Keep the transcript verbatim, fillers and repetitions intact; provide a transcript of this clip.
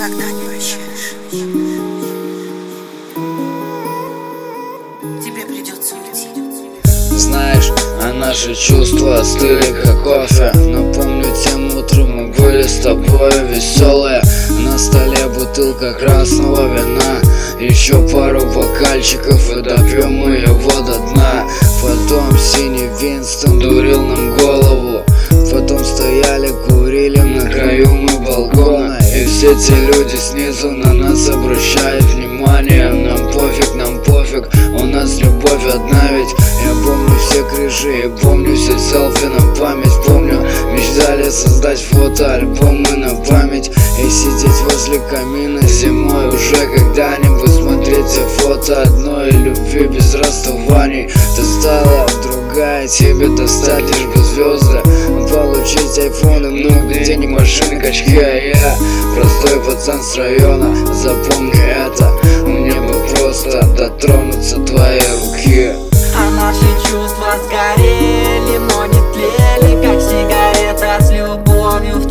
никогда не прощаешь. Тебе придется уйти. Знаешь, а наши чувства остыли как кофе. Но помню тем утром мы были с тобой веселые. На столе бутылка красного вина, еще пару бокальчиков и допьем мы его до дна. Потом синий Винстон дурил нам голову. Потом стояли, курили на краю мы балкона. И все те люди снизу на нас обращают внимание. Нам пофиг, нам пофиг, у нас любовь одна ведь. Я помню все крыши и помню все селфи на память. Помню, мечтали создать фотоальбомы на память и сидеть возле камина зимой уже когда-нибудь смотреть все фото одной любви без расставаний. Ты стала другая, тебе достать лишь бы звезды, получить айфоны, много денег, машины, качки. А я простой пацан с района, запомни это. Мне бы просто дотронуться твоей руки. А наши чувства сгорели, но не тлели, как сигарета с любовью в